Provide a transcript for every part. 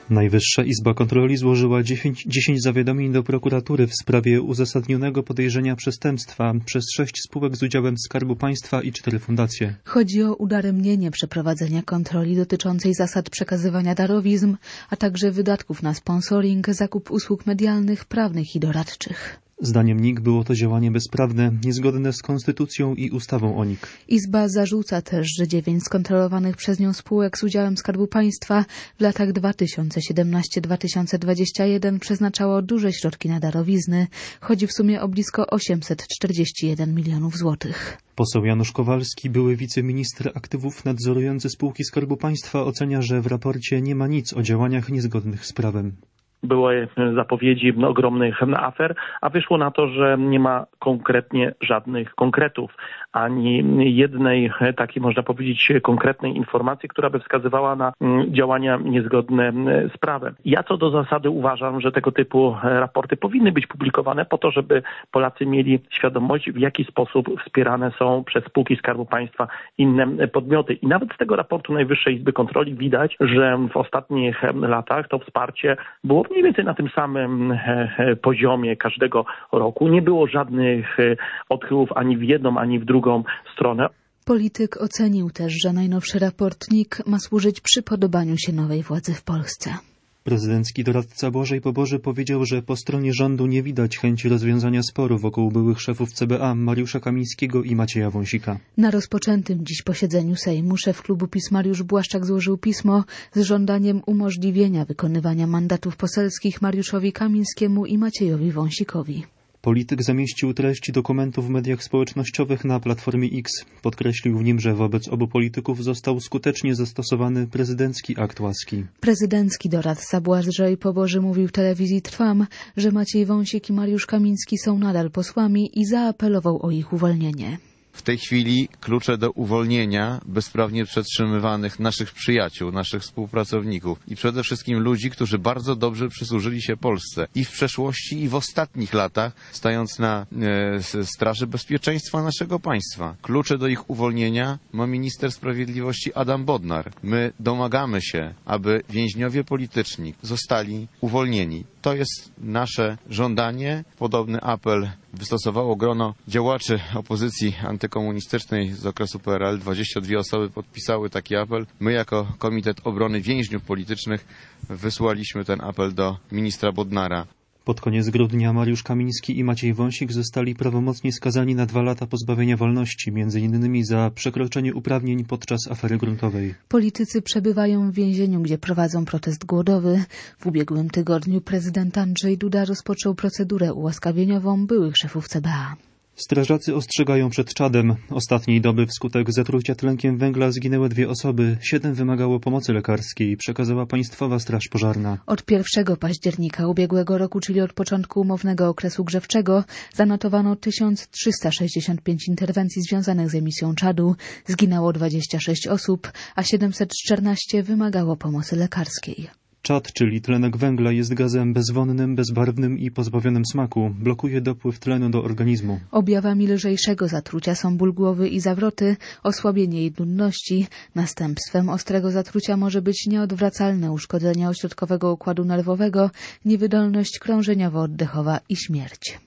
Najwyższa Izba Kontroli złożyła 10 zawiadomień do prokuratury w sprawie uzasadnionego podejrzenia przestępstwa przez 6 spółek z udziałem Skarbu Państwa i 4 fundacje. Chodzi o udaremnienie przeprowadzenia kontroli dotyczącej zasad przekazywania darowizn, a także wydatków na sponsoring, zakup usług medialnych, prawnych i doradczych. Zdaniem NIK było to działanie bezprawne, niezgodne z konstytucją i ustawą o NIK. Izba zarzuca też, że 9 skontrolowanych przez nią spółek z udziałem Skarbu Państwa w latach 2017-2021 przeznaczało duże środki na darowizny. Chodzi w sumie o blisko 841 milionów złotych. Poseł Janusz Kowalski, były wiceminister aktywów nadzorujący spółki Skarbu Państwa, ocenia, że w raporcie nie ma nic o działaniach niezgodnych z prawem. Były zapowiedzi ogromnych afer, a wyszło na to, że nie ma konkretnie żadnych konkretów, ani jednej takiej, można powiedzieć, konkretnej informacji, która by wskazywała na działania niezgodne z prawem. Ja co do zasady uważam, że tego typu raporty powinny być publikowane po to, żeby Polacy mieli świadomość, w jaki sposób wspierane są przez spółki Skarbu Państwa inne podmioty. I nawet z tego raportu Najwyższej Izby Kontroli widać, że w ostatnich latach to wsparcie było mniej więcej na tym samym poziomie każdego roku. Nie było żadnych odchylów ani w jedną, ani w drugą stronę. Polityk ocenił też, że najnowszy raport NIK ma służyć przypodobaniu się nowej władzy w Polsce. Prezydencki doradca Błażej Poboży powiedział, że po stronie rządu nie widać chęci rozwiązania sporu wokół byłych szefów CBA Mariusza Kamińskiego i Macieja Wąsika. Na rozpoczętym dziś posiedzeniu Sejmu szef klubu PiS Mariusz Błaszczak złożył pismo z żądaniem umożliwienia wykonywania mandatów poselskich Mariuszowi Kamińskiemu i Maciejowi Wąsikowi. Polityk zamieścił treść dokumentu w mediach społecznościowych na Platformie X. Podkreślił w nim, że wobec obu polityków został skutecznie zastosowany prezydencki akt łaski. Prezydencki doradca Błażej Poboży mówił w telewizji Trwam, że Maciej Wąsik i Mariusz Kamiński są nadal posłami i zaapelował o ich uwolnienie. W tej chwili klucze do uwolnienia bezprawnie przetrzymywanych naszych przyjaciół, naszych współpracowników i przede wszystkim ludzi, którzy bardzo dobrze przysłużyli się Polsce i w przeszłości, i w ostatnich latach, stając na straży bezpieczeństwa naszego państwa. Klucze do ich uwolnienia ma minister sprawiedliwości Adam Bodnar. My domagamy się, aby więźniowie polityczni zostali uwolnieni. To jest nasze żądanie. Podobny apel wystosowało grono działaczy opozycji antykomunistycznej z okresu PRL. 22 osoby podpisały taki apel. My jako Komitet Obrony Więźniów Politycznych wysłaliśmy ten apel do ministra Bodnara. Pod koniec grudnia Mariusz Kamiński i Maciej Wąsik zostali prawomocnie skazani na 2 lata pozbawienia wolności, m.in. za przekroczenie uprawnień podczas afery gruntowej. Politycy przebywają w więzieniu, gdzie prowadzą protest głodowy. W ubiegłym tygodniu prezydent Andrzej Duda rozpoczął procedurę ułaskawieniową byłych szefów CBA. Strażacy ostrzegają przed czadem. Ostatniej doby wskutek zatrucia tlenkiem węgla zginęły 2 osoby. 7 wymagało pomocy lekarskiej, przekazała Państwowa Straż Pożarna. Od 1 października ubiegłego roku, czyli od początku umownego okresu grzewczego, zanotowano 1365 interwencji związanych z emisją czadu. Zginęło 26 osób, a 714 wymagało pomocy lekarskiej. Czad, czyli tlenek węgla, jest gazem bezwonnym, bezbarwnym i pozbawionym smaku. Blokuje dopływ tlenu do organizmu. Objawami lżejszego zatrucia są ból głowy i zawroty, osłabienie i nudności. Następstwem ostrego zatrucia może być nieodwracalne uszkodzenie ośrodkowego układu nerwowego, niewydolność krążeniowo-oddechowa i śmierć.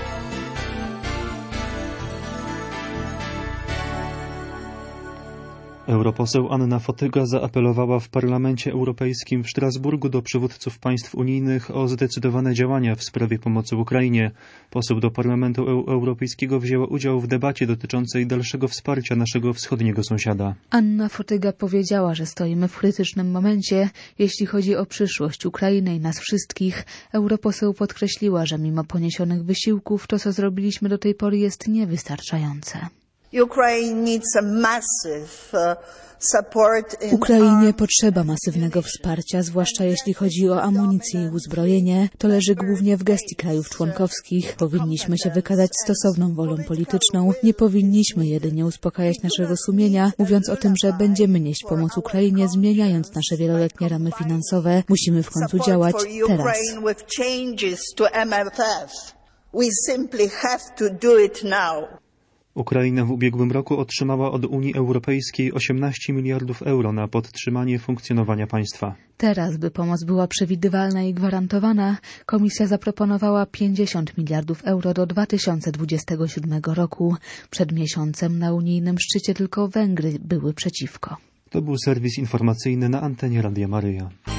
Europoseł Anna Fotyga zaapelowała w Parlamencie Europejskim w Strasburgu do przywódców państw unijnych o zdecydowane działania w sprawie pomocy Ukrainie. Poseł do Parlamentu Europejskiego wzięła udział w debacie dotyczącej dalszego wsparcia naszego wschodniego sąsiada. Anna Fotyga powiedziała, że stoimy w krytycznym momencie, jeśli chodzi o przyszłość Ukrainy i nas wszystkich. Europoseł podkreśliła, że mimo poniesionych wysiłków to, co zrobiliśmy do tej pory, jest niewystarczające. Ukrainie potrzeba masywnego wsparcia, zwłaszcza jeśli chodzi o amunicję i uzbrojenie. To leży głównie w gestii krajów członkowskich. Powinniśmy się wykazać stosowną wolą polityczną. Nie powinniśmy jedynie uspokajać naszego sumienia, mówiąc o tym, że będziemy nieść pomoc Ukrainie, zmieniając nasze wieloletnie ramy finansowe. Musimy w końcu działać teraz. Ukraina w ubiegłym roku otrzymała od Unii Europejskiej 18 miliardów euro na podtrzymanie funkcjonowania państwa. Teraz, by pomoc była przewidywalna i gwarantowana, Komisja zaproponowała 50 miliardów euro do 2027 roku. Przed miesiącem na unijnym szczycie tylko Węgry były przeciwko. To był serwis informacyjny na antenie Radia Maryja.